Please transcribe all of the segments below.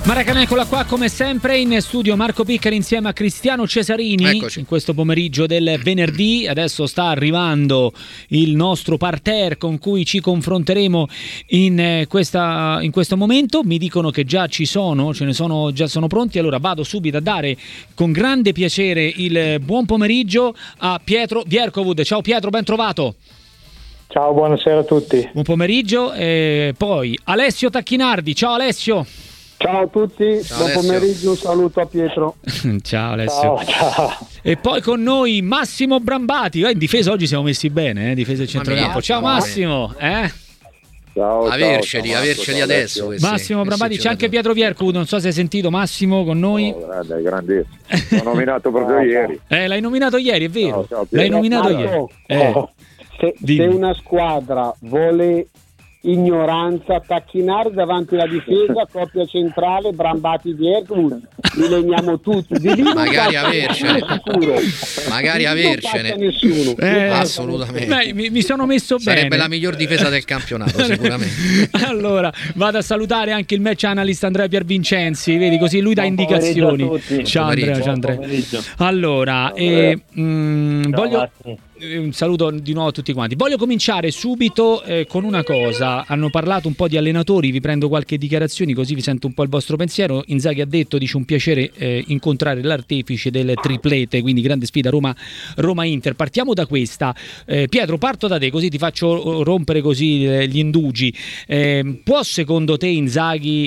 Maracanã, eccola qua come sempre in studio Marco Piccari insieme a Cristiano Cesarini. Eccoci. In questo pomeriggio del venerdì. Adesso sta arrivando il nostro parterre con cui ci confronteremo in questo momento. Mi dicono che già ci sono, già sono pronti. Allora vado subito a dare con grande piacere il buon pomeriggio a Pietro Vierkovud. Ciao Pietro, ben trovato. Ciao, buonasera a tutti. Buon pomeriggio. Poi Alessio Tacchinardi. Ciao Alessio. Ciao a tutti, ciao, buon Alessio. Pomeriggio, un saluto a Pietro. Ciao Alessio. Ciao. E poi con noi Massimo Brambati. In difesa oggi siamo messi bene, difesa e centrocampo. Ciao Massimo. Ciao, averceli ciao, adesso. Massimo Brambati, c'è anche Pietro Vierkovud, non so se hai sentito Massimo con noi. Grandissimo. L'ho nominato proprio ieri. L'hai nominato ieri, è vero. Ciao, L'hai Pietro. nominato ieri. Se una squadra vuole ignoranza, Tacchinardi davanti alla difesa, coppia centrale, Brambati Vierkovud, li legniamo tutti. Di lì magari avercene. Magari avercene. Nessuno. Assolutamente. Mi sono messo bene. Sarebbe la miglior difesa del campionato, sicuramente. Allora, vado a salutare anche il match analyst Andrea Piervincenzi, vedi, così lui dà indicazioni. Ciao Andrea. Allora, voglio un saluto di nuovo a tutti quanti. Voglio cominciare subito con una cosa. Hanno parlato un po' di allenatori, vi prendo qualche dichiarazione così vi sento un po' il vostro pensiero. Inzaghi ha detto, dice, un piacere incontrare l'artefice delle triplete, quindi grande sfida Roma-Inter. Partiamo da questa. Pietro, parto da te così ti faccio rompere così gli indugi. Può secondo te Inzaghi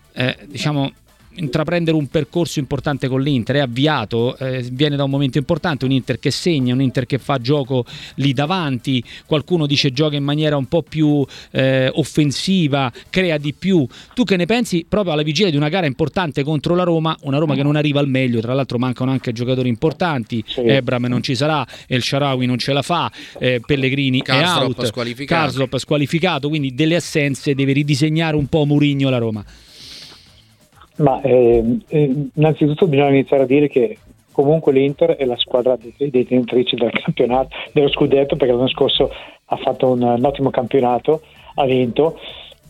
intraprendere un percorso importante con l'Inter? È avviato, viene da un momento importante, un Inter che segna, un Inter che fa gioco lì davanti, qualcuno dice gioca in maniera un po' più offensiva, crea di più. Tu che ne pensi proprio alla vigilia di una gara importante contro la Roma, una Roma che non arriva al meglio, tra l'altro mancano anche giocatori importanti, sì. Ebram non ci sarà, El Shaarawy non ce la fa, Pellegrini è out, Karsdorp squalificato, quindi delle assenze, deve ridisegnare un po' Mourinho la Roma. Ma innanzitutto bisogna iniziare a dire che comunque l'Inter è la squadra detentrice del campionato, dello scudetto, perché l'anno scorso ha fatto un ottimo campionato, ha vinto,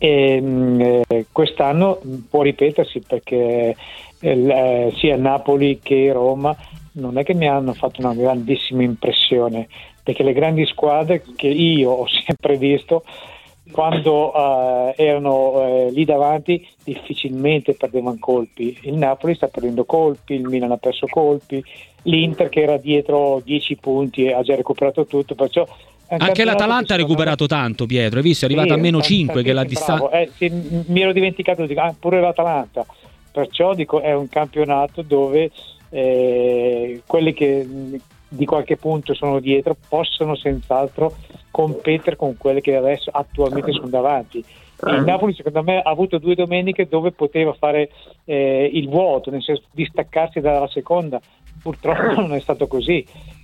e quest'anno può ripetersi, perché sia Napoli che Roma non è che mi hanno fatto una grandissima impressione, perché le grandi squadre che io ho sempre visto, quando erano lì davanti difficilmente perdevano colpi. Il Napoli sta perdendo colpi, il Milan ha perso colpi, l'Inter che era dietro 10 punti ha già recuperato tutto, perciò anche l'Atalanta ha recuperato tanto, Pietro, hai visto? È arrivata a meno 5 che la distanza. Mi ero dimenticato, pure l'Atalanta, perciò dico è un campionato dove quelli che di qualche punto sono dietro possono senz'altro competere con quelle che adesso attualmente sono davanti. Il Napoli secondo me ha avuto 2 domeniche dove poteva fare il vuoto, nel senso di staccarsi dalla seconda, purtroppo non è stato così,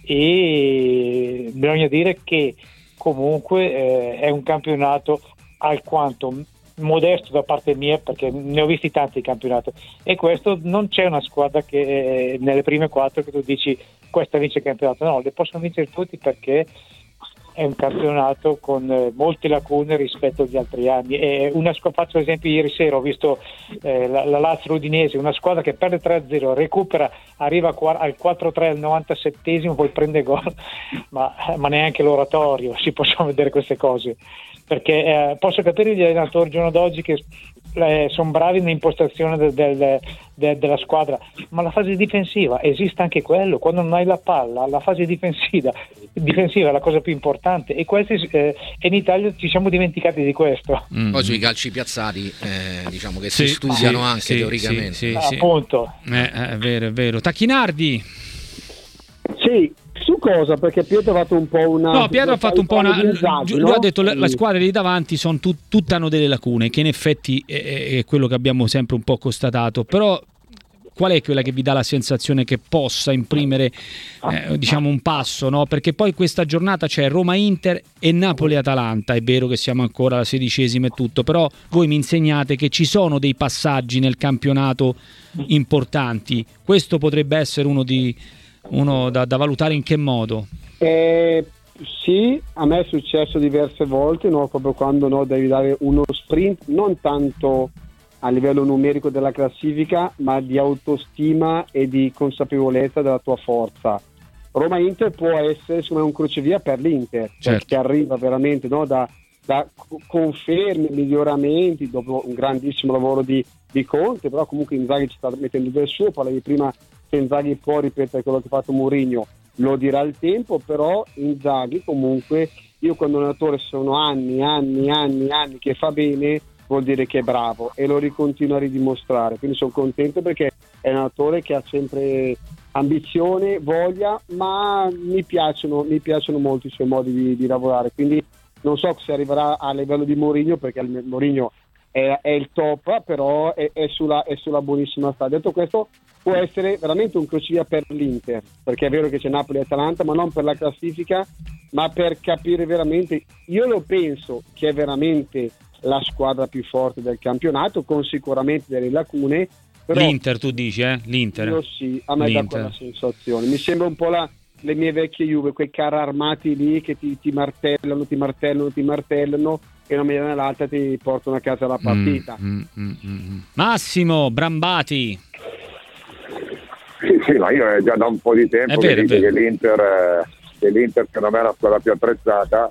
e bisogna dire che comunque è un campionato alquanto modesto da parte mia, perché ne ho visti tanti il campionato, e questo non c'è una squadra che nelle prime 4 che tu dici questa vince il campionato, no, le possono vincere tutti, perché è un campionato con molte lacune rispetto agli altri anni. Faccio esempio, ieri sera ho visto la Lazio Udinese, una squadra che perde 3-0, recupera, arriva al 4-3 al 97esimo, poi prende gol, ma neanche l'oratorio, si possono vedere queste cose, perché posso capire gli allenatori giorno d'oggi che sono bravi nell'impostazione della squadra, ma la fase difensiva esiste anche quello. Quando non hai la palla, la fase difensiva è la cosa più importante, e in Italia ci siamo dimenticati di questo. Poi sui calci piazzati diciamo che si studiano anche teoricamente. Appunto. È vero. Tacchinardi. Sì, su cosa? Perché Pietro ha fatto un po' una... No, Pietro ha fatto un po' una... Lui ha detto le squadre lì davanti sono tutte hanno delle lacune, che in effetti è quello che abbiamo sempre un po' constatato, però qual è quella che vi dà la sensazione che possa imprimere un passo, no? Perché poi questa giornata c'è Roma-Inter e Napoli-Atalanta, è vero che siamo ancora alla 16ª e tutto, però voi mi insegnate che ci sono dei passaggi nel campionato importanti. Questo potrebbe essere uno da valutare in che modo? Sì, a me è successo diverse volte, no? Proprio quando devi dare uno sprint, non tanto a livello numerico della classifica, ma di autostima e di consapevolezza della tua forza. Roma-Inter può essere un crocevia per l'Inter, certo, che arriva veramente, no, da conferme, miglioramenti dopo un grandissimo lavoro di Conte, però comunque Inzaghi ci sta mettendo del suo. Parlavi prima che Inzaghi può ripetere quello che ha fatto Mourinho, lo dirà il tempo, però Inzaghi comunque, io quando allenatore sono anni che fa bene, vuol dire che è bravo e lo ricontinua a ridimostrare, quindi sono contento perché è un allenatore che ha sempre ambizione, voglia, ma mi piacciono molto i suoi modi di lavorare, quindi non so se arriverà a livello di Mourinho, perché Mourinho è il top, però è sulla buonissima strada. Detto questo, può essere veramente un crocevia per l'Inter, perché è vero che c'è Napoli e Atalanta, ma non per la classifica, ma per capire veramente. Io lo penso che è veramente la squadra più forte del campionato, con sicuramente delle lacune. Però l'Inter, tu dici, l'Inter? Io sì, a me dà quella sensazione. Mi sembra un po' le mie vecchie Juve, quei carri armati lì che ti martellano e una media nell'altra ti portano a casa la partita. Massimo Brambati. Sì, ma io è già da un po' di tempo che dico che l'Inter secondo me è la squadra più attrezzata,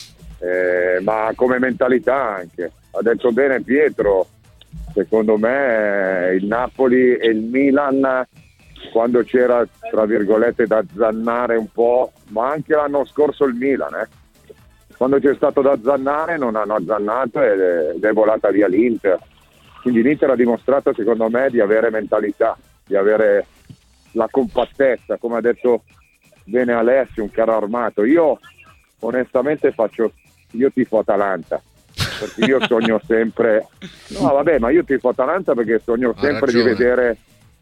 ma come mentalità anche. Ha detto bene Pietro, secondo me il Napoli e il Milan, quando c'era tra virgolette da zannare un po', ma anche l'anno scorso il Milan, quando c'è stato da zannare non hanno azzannato ed è volata via l'Inter. Quindi l'Inter ha dimostrato secondo me di avere mentalità, di avere la compattezza, come ha detto bene Alessio, un carro armato. Io onestamente io tifo Atalanta, perché io sogno sempre, ma io tifo Atalanta perché sogno sempre di vedere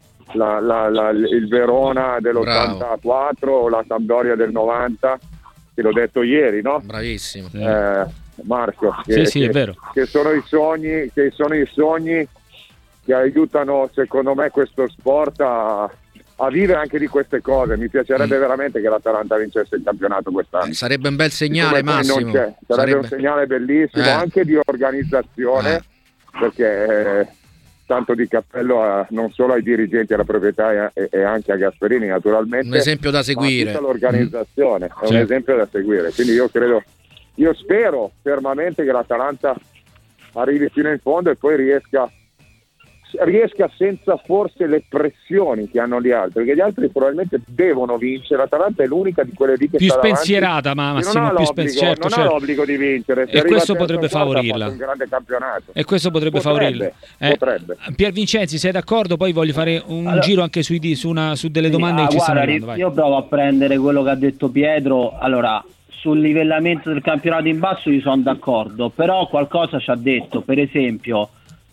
il Verona dell'84 o la Sampdoria del 90, che l'ho detto ieri, no? Bravissimo. Marco, sì, è vero. Che sono i sogni che aiutano secondo me questo sport a vivere anche di queste cose. Mi piacerebbe veramente che l'Atalanta vincesse il campionato quest'anno. Sarebbe un bel segnale, Massimo. Sarebbe un segnale bellissimo, anche di organizzazione, perché tanto di cappello non solo ai dirigenti, alla proprietà e anche a Gasperini naturalmente. Un esempio da seguire. Tutta l'organizzazione è un esempio da seguire. Quindi io spero fermamente che l'Atalanta arrivi fino in fondo e poi riesca senza forse le pressioni che hanno gli altri, perché gli altri probabilmente devono vincere. L'Atalanta è l'unica di quelle lì che più sta spensierata, ma Massimo, non ha l'obbligo di vincere, e questo potrebbe favorirla. Un grande campionato. E questo potrebbe favorirla. Potrebbe. Pier Vincenzi, sei d'accordo? Poi voglio fare un giro anche su delle domande che ci stanno arrivando. Vai. Io provo a prendere quello che ha detto Pietro. Allora, sul livellamento del campionato in basso io sono d'accordo, però qualcosa ci ha detto. Per esempio,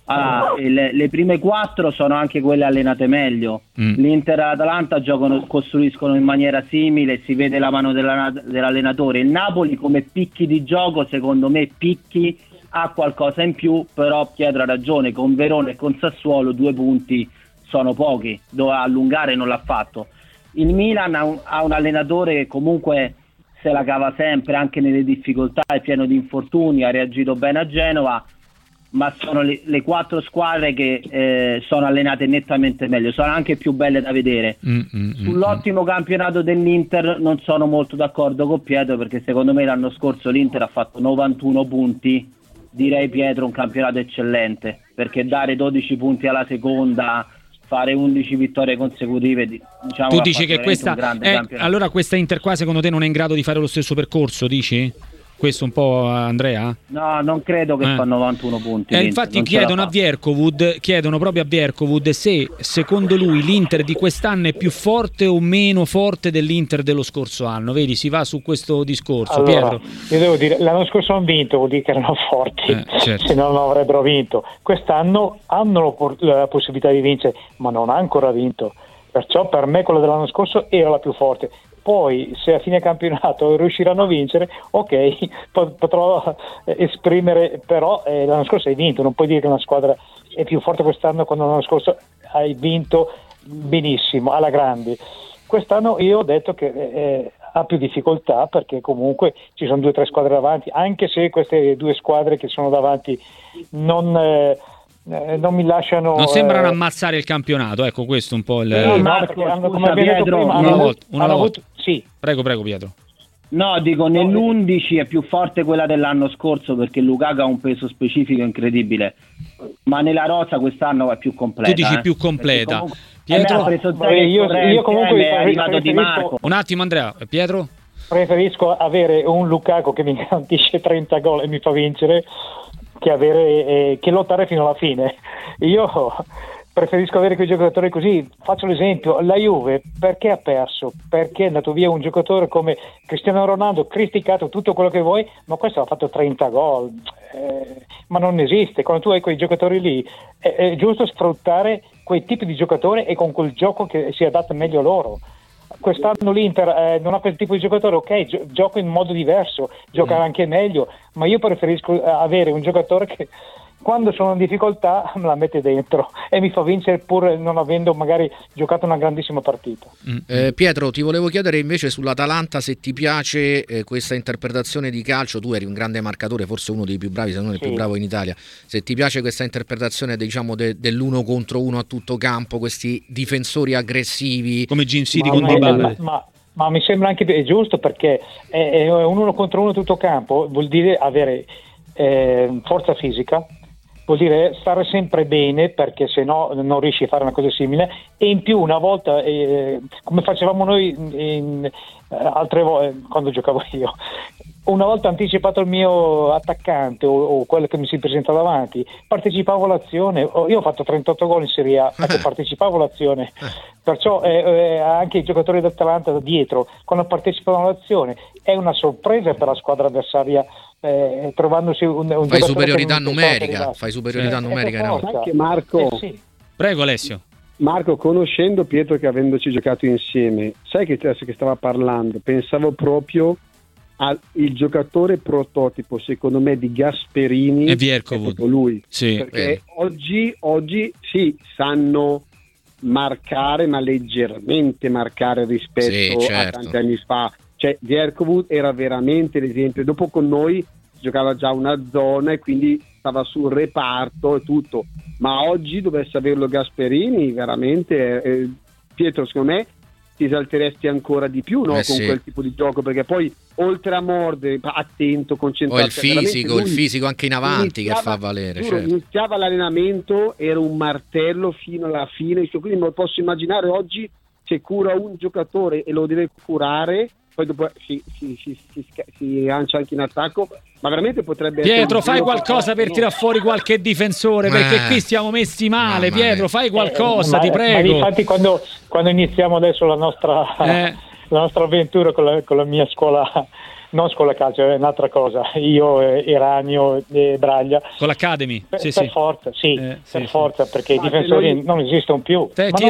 le prime 4 sono anche quelle allenate meglio. L'Inter e l'Atalanta costruiscono in maniera simile, si vede la mano dell'allenatore. Il Napoli come picchi di gioco, secondo me ha qualcosa in più, però Pietro ha ragione, con Verona e con Sassuolo 2 punti sono pochi, doveva allungare e non l'ha fatto. Il Milan ha un allenatore che comunque se la cava sempre anche nelle difficoltà, è pieno di infortuni, ha reagito bene a Genova, ma sono le 4 squadre che sono allenate nettamente meglio, sono anche più belle da vedere. Sull'ottimo campionato dell'Inter non sono molto d'accordo con Pietro, perché secondo me l'anno scorso l'Inter ha fatto 91 punti, direi Pietro un campionato eccellente, perché dare 12 punti alla seconda, fare 11 vittorie consecutive, diciamo, tu dici che questa allora questa Inter qua secondo te non è in grado di fare lo stesso percorso, dici? Questo un po', Andrea? No, non credo che fa 91 punti. Infatti chiedono proprio a Vierkovud se secondo lui l'Inter di quest'anno è più forte o meno forte dell'Inter dello scorso anno. Vedi, si va su questo discorso. Allora, Pietro, io devo dire, l'anno scorso hanno vinto, vuol dire che erano forti, certo. Se no non avrebbero vinto. Quest'anno hanno la possibilità di vincere, ma non ha ancora vinto. Perciò per me quella dell'anno scorso era la più forte. Poi se a fine campionato riusciranno a vincere, ok, potrò esprimere, però l'anno scorso hai vinto, non puoi dire che una squadra è più forte quest'anno quando l'anno scorso hai vinto benissimo, alla grande. Quest'anno io ho detto che ha più difficoltà, perché comunque ci sono 2 o 3 squadre davanti, anche se queste 2 squadre che sono davanti non non mi lasciano. Non sembrano ammazzare il campionato, ecco, questo un po' il. Marco, come abbiamo detto prima, una volta. Sì. Prego Pietro. No, dico, nell'11 è più forte quella dell'anno scorso perché Lukaku ha un peso specifico incredibile, ma nella rosa quest'anno è più completa. Tu dici più completa. Comunque, Pietro? Io comunque è arrivato Di Marco. Un attimo Andrea, Pietro? Preferisco avere un Lukaku che mi garantisce 30 gol e mi fa vincere che avere che lottare fino alla fine. Io preferisco avere quei giocatori così. Faccio l'esempio, la Juve perché ha perso? Perché è andato via un giocatore come Cristiano Ronaldo, criticato tutto quello che vuoi, ma questo ha fatto 30 gol, ma non esiste. Quando tu hai quei giocatori lì è giusto sfruttare quei tipi di giocatori e con quel gioco che si adatta meglio a loro. Quest'anno l'Inter non ha quel tipo di giocatore, ok, gioca in modo diverso, gioca anche meglio, ma io preferisco avere un giocatore che quando sono in difficoltà me la mette dentro e mi fa vincere pur non avendo magari giocato una grandissima partita. Pietro, ti volevo chiedere invece sull'Atalanta se ti piace questa interpretazione di calcio. Tu eri un grande marcatore, forse uno dei più bravi, se non il più bravo in Italia. Se ti piace questa interpretazione, diciamo, dell'uno contro uno a tutto campo, questi difensori aggressivi come Gin City con Dybala. Ma mi sembra anche giusto, perché è un uno contro uno a tutto campo, vuol dire avere forza fisica, vuol dire stare sempre bene, perché se no non riesci a fare una cosa simile, e in più una volta come facevamo noi altre volte quando giocavo io, una volta anticipato il mio attaccante o quello che mi si presenta davanti, partecipavo all'azione. Io ho fatto 38 gol in Serie A perché partecipavo all'azione, perciò anche i giocatori dell'Atalanta da dietro quando partecipano all'azione è una sorpresa per la squadra avversaria, trovandosi un fai superiorità numerica, no? Anche Marco, sì. Prego Alessio. Marco, conoscendo Pietro, che avendoci giocato insieme, sai che adesso che stava parlando, pensavo proprio al giocatore prototipo, secondo me, di Gasperini e Vierkovud, lui, sì, perché oggi sì, sanno marcare, ma leggermente marcare rispetto a tanti anni fa. Cioè Vierkovud era veramente l'esempio, dopo con noi giocava già una zona e quindi stava sul reparto e tutto, ma oggi dovesse averlo Gasperini veramente Pietro, secondo me ti esalteresti ancora di più, no? Con quel tipo di gioco, perché poi oltre a mordere, attento, concentrato, il fisico anche in avanti che fa valere, iniziava l'allenamento, era un martello fino alla fine, quindi me lo posso immaginare oggi se cura un giocatore e lo deve curare, poi dopo si lancia anche in attacco, ma veramente potrebbe Pietro, fai qualcosa per tirar fuori qualche difensore, perché qui stiamo messi male. Pietro, fai qualcosa, ti prego. Ma infatti quando iniziamo adesso la nostra avventura con la mia scuola, non scuola calcio, è un'altra cosa, io Eranio e Braglia, con l'Academy, per forza, perché i difensori non esistono più.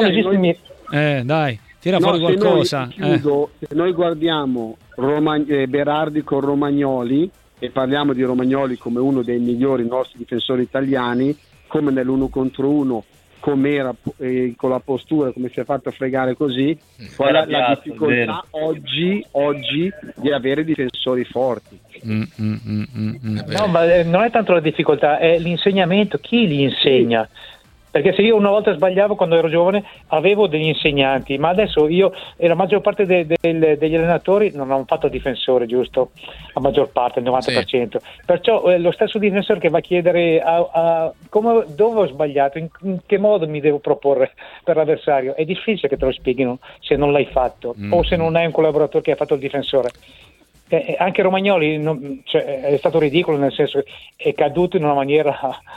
Dai, tira fuori qualcosa. Se noi guardiamo Berardi con Romagnoli e parliamo di Romagnoli come uno dei migliori nostri difensori italiani, come nell'uno contro uno, come era con la postura, come si è fatto fregare così, poi la difficoltà oggi di avere difensori forti. No, ma non è tanto la difficoltà, è l'insegnamento, chi li insegna. Perché se io una volta sbagliavo quando ero giovane avevo degli insegnanti, ma adesso la maggior parte degli allenatori non hanno fatto difensore, giusto? La maggior parte, il 90%. Sì. Perciò lo stesso difensore che va a chiedere dove ho sbagliato, in che modo mi devo proporre per l'avversario, è difficile che te lo spieghino se non l'hai fatto o se non hai un collaboratore che ha fatto il difensore. Anche Romagnoli è stato ridicolo, nel senso che è caduto in una maniera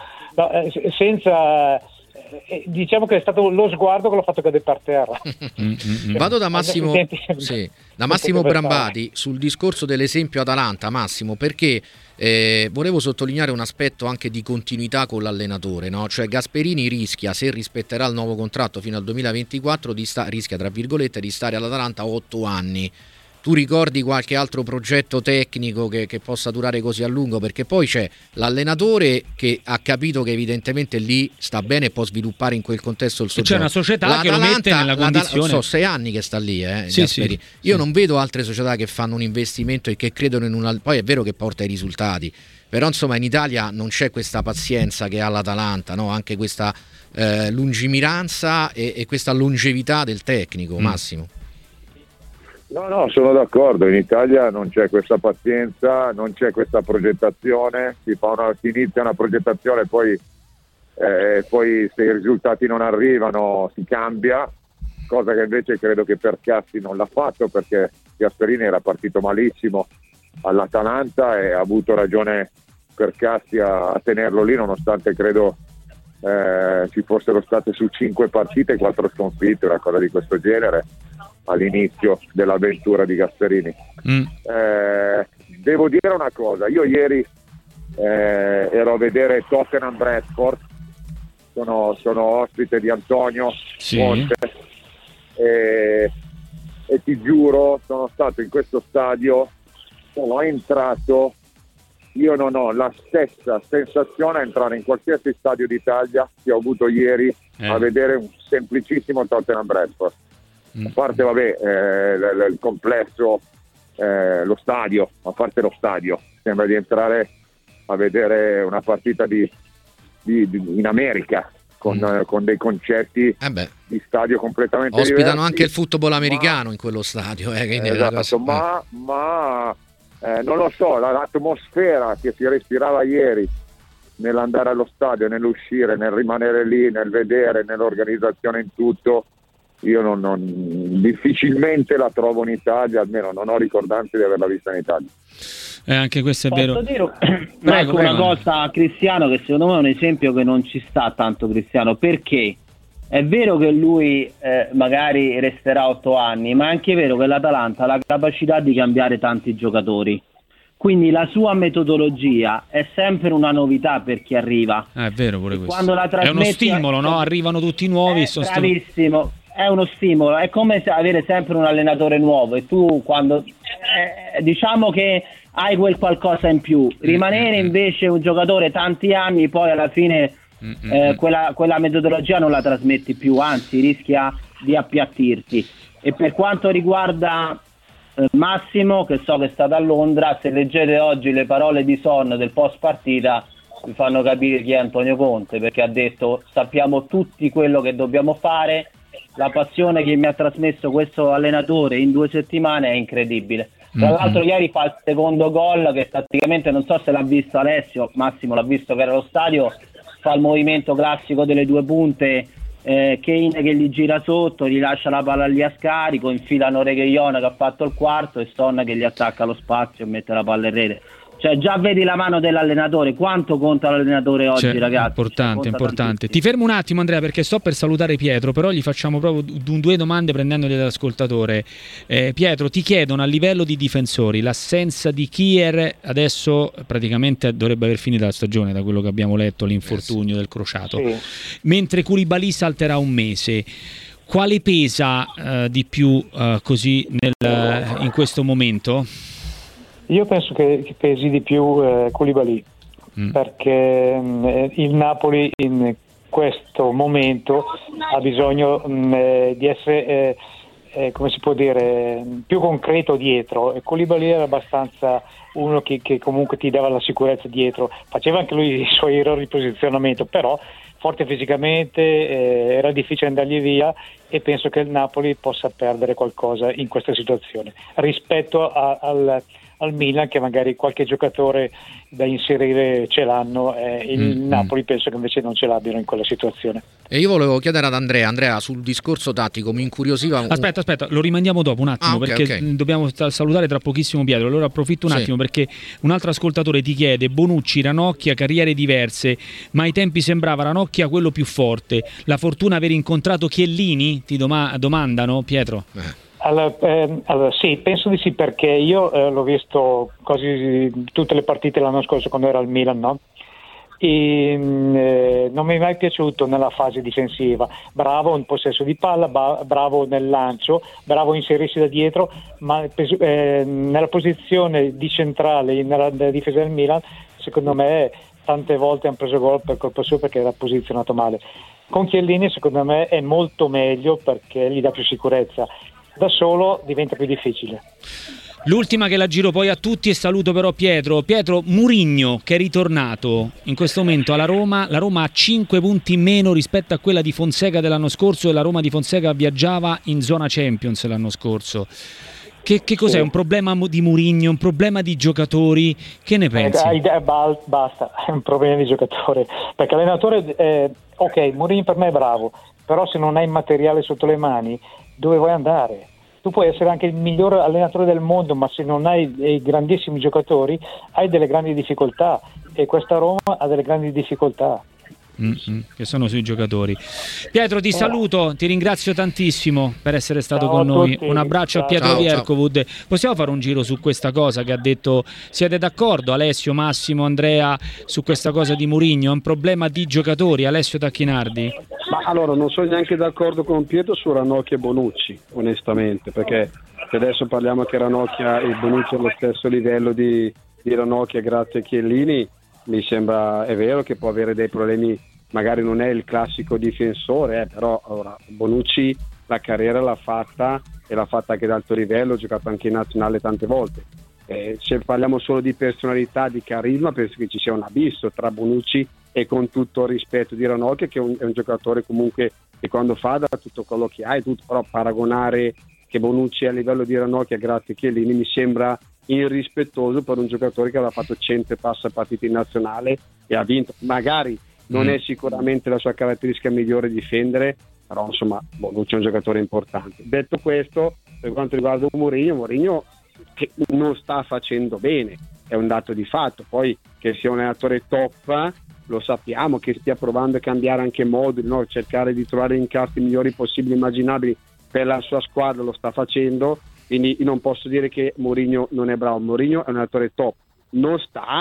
senza... diciamo che è stato lo sguardo che l'ho fatto cadere per terra. Vado da Massimo, da Massimo Brambati sul discorso dell'esempio Atalanta, Massimo, perché volevo sottolineare un aspetto anche di continuità con l'allenatore, no? Cioè Gasperini rischia, se rispetterà il nuovo contratto fino al 2024, rischia tra virgolette di stare all'Atalanta 8 anni. Tu ricordi qualche altro progetto tecnico che possa durare così a lungo? Perché poi c'è l'allenatore che ha capito che evidentemente lì sta bene e può sviluppare in quel contesto il suo gioco. C'è una società che lo mette nella condizione. So, 6 anni che sta lì, Io non vedo altre società che fanno un investimento e che credono in poi è vero che porta i risultati, però insomma in Italia non c'è questa pazienza che ha l'Atalanta, no? Anche questa lungimiranza e questa longevità del tecnico, Massimo. No, sono d'accordo, in Italia non c'è questa pazienza, non c'è questa progettazione, si inizia una progettazione, poi se i risultati non arrivano si cambia, cosa che invece credo che Percassi non l'ha fatto, perché Gasperini era partito malissimo all'Atalanta e ha avuto ragione Percassi a tenerlo lì, nonostante credo ci fossero state su 5 partite 4 sconfitte, una cosa di questo genere all'inizio dell'avventura di Gasperini. Devo dire una cosa, io ieri ero a vedere Tottenham Bradford, sono ospite di Antonio Conte, e ti giuro, sono stato in questo stadio, sono entrato, io non ho la stessa sensazione a entrare in qualsiasi stadio d'Italia che ho avuto ieri a vedere un semplicissimo Tottenham Bradford. A parte il complesso, lo stadio, a parte lo stadio, sembra di entrare a vedere una partita in America con dei concetti di stadio completamente diversi. Ospitano anche il football americano in quello stadio, esatto, ma non lo so, l'atmosfera che si respirava ieri nell'andare allo stadio, nell'uscire, nel rimanere lì, nel vedere, nell'organizzazione in tutto, io difficilmente la trovo in Italia, almeno non ho ricordanze di averla vista in Italia. Anche questo è vero. Posso dire una cosa a Cristiano, che secondo me è un esempio che non ci sta tanto Cristiano, perché è vero che lui magari resterà 8 anni, ma è anche vero che l'Atalanta ha la capacità di cambiare tanti giocatori, quindi la sua metodologia è sempre una novità per chi arriva. È vero pure questo. Quando la è uno stimolo, no? Arrivano tutti nuovi. Bravissimo. È uno stimolo, è come avere sempre un allenatore nuovo, e tu quando diciamo che hai quel qualcosa in più, rimanere invece un giocatore tanti anni, poi alla fine quella metodologia non la trasmetti più, anzi rischia di appiattirti. E per quanto riguarda Massimo, che so che è stato a Londra, se leggete oggi le parole di Son del post partita vi fanno capire chi è Antonio Conte, perché ha detto: sappiamo tutti quello che dobbiamo fare, la passione che mi ha trasmesso questo allenatore in 2 settimane è incredibile. Tra l'altro ieri fa il secondo gol, che praticamente, non so se l'ha visto Alessio, Massimo l'ha visto che era allo stadio, fa il movimento classico delle 2 punte, Kane che gli gira sotto, gli lascia la palla lì a scarico, infilano Reguilón che ha fatto il quarto e Son che gli attacca lo spazio e mette la palla in rete. Cioè già vedi la mano dell'allenatore, quanto conta l'allenatore oggi, ragazzi. Importante. Ti fermo un attimo, Andrea, perché sto per salutare Pietro, però gli facciamo proprio 2 domande prendendole dall'ascoltatore. Pietro, ti chiedono a livello di difensori, l'assenza di Kier adesso praticamente dovrebbe aver finito la stagione, da quello che abbiamo letto, l'infortunio del crociato, mentre Koulibaly salterà 1 mese. Quale pesa di più così in questo momento? Io penso che pesi di più Koulibaly, perché il Napoli in questo momento ha bisogno di essere, come si può dire, più concreto dietro, e Koulibaly era abbastanza uno che comunque ti dava la sicurezza dietro, faceva anche lui i suoi errori di posizionamento, però forte fisicamente, era difficile andargli via, e penso che il Napoli possa perdere qualcosa in questa situazione rispetto al Milan, che magari qualche giocatore da inserire ce l'hanno, il Napoli penso che invece non ce l'abbiano in quella situazione. E io volevo chiedere ad Andrea sul discorso tattico, mi incuriosiva. Aspetta, lo rimandiamo dopo un attimo, perché dobbiamo salutare tra pochissimo Pietro. Allora approfitto un attimo, perché un altro ascoltatore ti chiede: Bonucci, Ranocchia, carriere diverse, ma ai tempi sembrava Ranocchia quello più forte. La fortuna aver incontrato Chiellini? Ti domandano, Pietro? Allora sì, penso di sì, perché io l'ho visto quasi tutte le partite l'anno scorso quando era al Milan, no? E non mi è mai piaciuto nella fase difensiva, bravo in possesso di palla, bravo nel lancio, bravo a inserirsi da dietro, ma nella posizione di centrale nella difesa del Milan, secondo me tante volte hanno preso gol per colpa sua, perché era posizionato male. Con Chiellini secondo me è molto meglio, perché gli dà più sicurezza. Da solo diventa più difficile. L'ultima che la giro poi a tutti e saluto però Pietro. Mourinho che è ritornato in questo momento alla Roma, la Roma ha 5 punti in meno rispetto a quella di Fonseca dell'anno scorso, e la Roma di Fonseca viaggiava in zona Champions l'anno scorso. Che cos'è? Un problema di Mourinho, un problema di giocatori? Che ne pensi? Basta, è un problema di giocatori, perché l'allenatore, ok, Mourinho per me è bravo, però se non hai il materiale sotto le mani, dove vuoi andare? Tu puoi essere anche il miglior allenatore del mondo, ma se non hai dei grandissimi giocatori hai delle grandi difficoltà, e questa Roma ha delle grandi difficoltà. Che sono sui giocatori. Pietro, ti saluto, ti ringrazio tantissimo per essere stato con noi. Un abbraccio a Pietro Vierkovud. Possiamo fare un giro su questa cosa che ha detto? Siete d'accordo, Alessio, Massimo, Andrea, su questa cosa di Mourinho? È un problema di giocatori, Alessio Tacchinardi? Ma allora non sono neanche d'accordo con Pietro su Ranocchia e Bonucci, onestamente, perché se adesso parliamo che Ranocchia e Bonucci allo stesso livello di Ranocchia grazie a Chiellini, mi sembra, è vero che può avere dei problemi, magari non è il classico difensore, però allora, Bonucci la carriera l'ha fatta, e l'ha fatta anche ad alto livello, ha giocato anche in nazionale tante volte. Se parliamo solo di personalità, di carisma, penso che ci sia un abisso tra Bonucci e, con tutto il rispetto di Ranocchia, che è un giocatore comunque che quando fa dà tutto quello che ha e tutto, però paragonare che Bonucci a livello di Ranocchia grazie a Chiellini mi sembra irrispettoso per un giocatore che aveva fatto 100 passa partite in nazionale e ha vinto. Magari non è sicuramente la sua caratteristica migliore difendere, però insomma Bonucci è un giocatore importante. Detto questo, per quanto riguarda Mourinho che non sta facendo bene, è un dato di fatto. Poi che sia un allenatore top lo sappiamo, che stia provando a cambiare anche moduli, no? Cercare di trovare gli incastri migliori possibili, immaginabili per la sua squadra, lo sta facendo. Quindi io non posso dire che Mourinho non è bravo. Mourinho è un allenatore top, non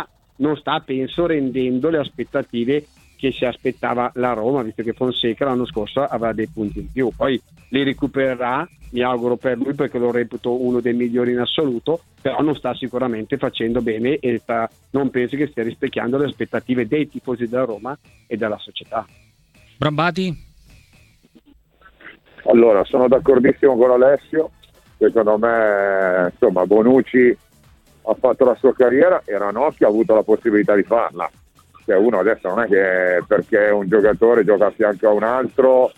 sta penso rendendo le aspettative che si aspettava la Roma, visto che Fonseca l'anno scorso aveva dei punti in più. Poi li recupererà, mi auguro per lui, perché lo reputo uno dei migliori in assoluto, però non sta sicuramente facendo bene e non penso che stia rispecchiando le aspettative dei tifosi della Roma e della società. Brambati? Allora, sono d'accordissimo con Alessio. Secondo me, insomma, Bonucci ha fatto la sua carriera e Ranocchia ha avuto la possibilità di farla. Cioè, uno adesso non è che perché un giocatore gioca a fianco a un altro,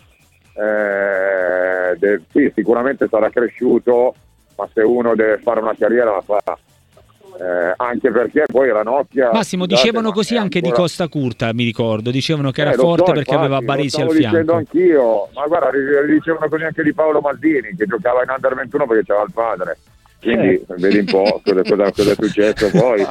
sì, sicuramente sarà cresciuto, ma se uno deve fare una carriera la fa. Anche perché poi Ranocchia, Massimo, dicevano così anche ancora... di Costa Curta, mi ricordo, dicevano che era forte perché aveva Barisi al fianco. Lo stavo dicendo anch'io, ma guarda, dicevano così anche di Paolo Maldini, che giocava in Under 21 perché c'aveva il padre. Quindi vedi un po' cosa è successo poi.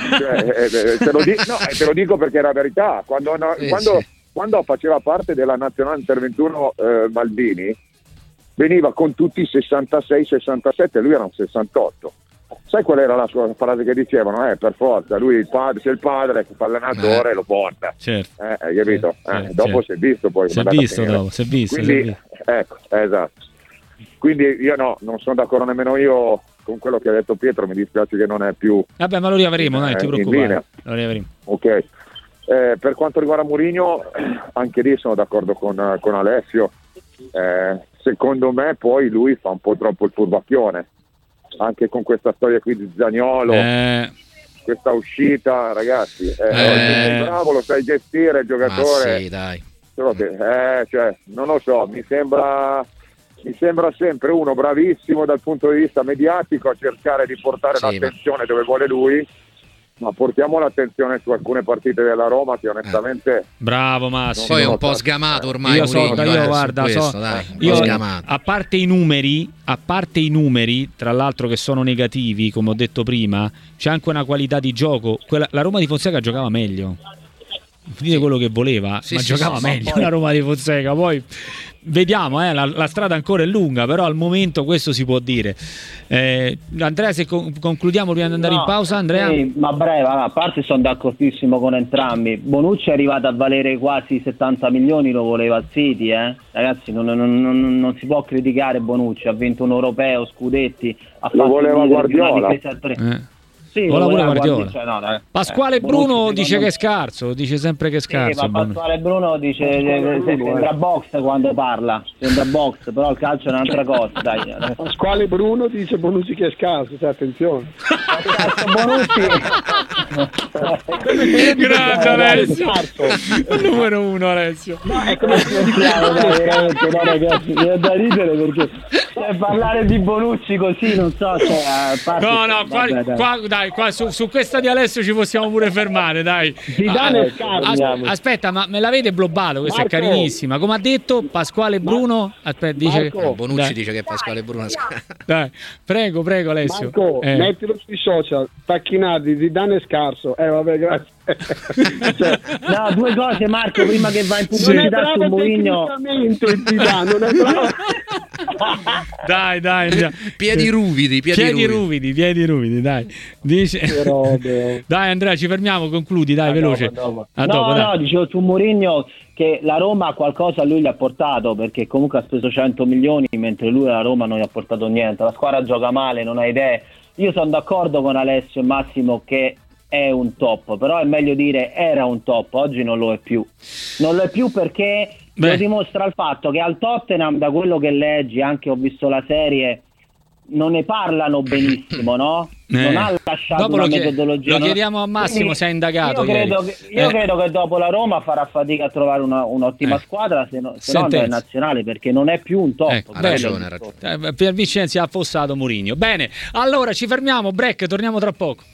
Te lo dico perché era verità. Quando faceva parte della nazionale Under 21 Maldini, veniva con tutti i 66-67, lui era un 68. Sai qual era la sua frase che dicevano? Per forza, lui se il padre che fa allenatore lo porta. Certo. Hai capito? Dopo si è visto poi. Si è visto. Quindi, ecco, esatto. Quindi io non sono d'accordo nemmeno io con quello che ha detto Pietro, mi dispiace che non è più. Vabbè, ma lo riavremo, non ti preoccupare. Lo riavremo. Ok. Per quanto riguarda Mourinho, anche lì sono d'accordo con Alessio. Secondo me poi lui fa un po' troppo il furbacchione. Anche con questa storia qui di Zaniolo, questa uscita, ragazzi, sei bravo, lo sai gestire il giocatore. Sì, dai. Cioè, non lo so, mi sembra sempre uno bravissimo dal punto di vista mediatico a cercare di portare l'attenzione dove vuole lui, ma portiamo l'attenzione su alcune partite della Roma che onestamente bravo Massimo. Poi è un po' sgamato ormai. Io a parte i numeri, tra l'altro che sono negativi, come ho detto prima, c'è anche una qualità di gioco. La Roma di Fonseca giocava meglio. Dite quello che voleva, ma giocava meglio la Roma di Fonseca. Poi vediamo, la strada ancora è lunga, però al momento questo si può dire. Andrea, se concludiamo prima di andare in pausa, Andrea? Ma breve, a parte sono d'accordissimo con entrambi. Bonucci è arrivato a valere quasi 70 milioni, lo voleva al City, ragazzi, non si può criticare Bonucci, ha vinto un europeo, scudetti, ha lo voleva Guardiola. Sì, o pure Guardiola. Cioè, no, Pasquale Bruno dice che è scarso, dice sempre che è scarso. Sì, ma Pasquale Bruno dice sembra box quando parla, sembra box, però il calcio è un'altra cosa, dai. Pasquale Bruno dice Bonucci che è scarso, cioè, attenzione. Grazie Alessio. Numero 1 Alessio. No, è come se veramente, no ragazzi, mi è da ridere perché parlare di Bonucci così, non so, qua su questa di Alessio ci possiamo pure fermare, dai. Aspetta, ma me l'avete blobbato, questa Marco. È carinissima. Come ha detto Pasquale Bruno? Aspetta, dice Bonucci dice che Pasquale Bruno. Dai, prego Alessio. Marco, mettilo sui social, Tacchinardi, Zidane è scarso. Vabbè, grazie. No, due cose Marco, prima che vai in pubblicità su Mourinho. Non è bravo. Dai. Piedi ruvidi, dai. Dice... Dai Andrea, ci fermiamo, concludi, dai, veloce. Dopo. No, dicevo su Mourinho che la Roma qualcosa a lui gli ha portato, perché comunque ha speso 100 milioni mentre lui alla Roma non gli ha portato niente. La squadra gioca male, non ha idee. Io sono d'accordo con Alessio e Massimo che è un top, però è meglio dire era un top, oggi non lo è più. Non lo è più perché lo dimostra il fatto che al Tottenham, da quello che leggi, anche ho visto la serie, non ne parlano benissimo, no? Non ha lasciato una metodologia. Lo chiediamo a Massimo se ha indagato. Io credo che dopo la Roma farà fatica a trovare un'ottima squadra, se no è nazionale, perché non è più un top. Ha ragione. Per Vincenzi ha affossato Mourinho. Bene, allora ci fermiamo, break, torniamo tra poco.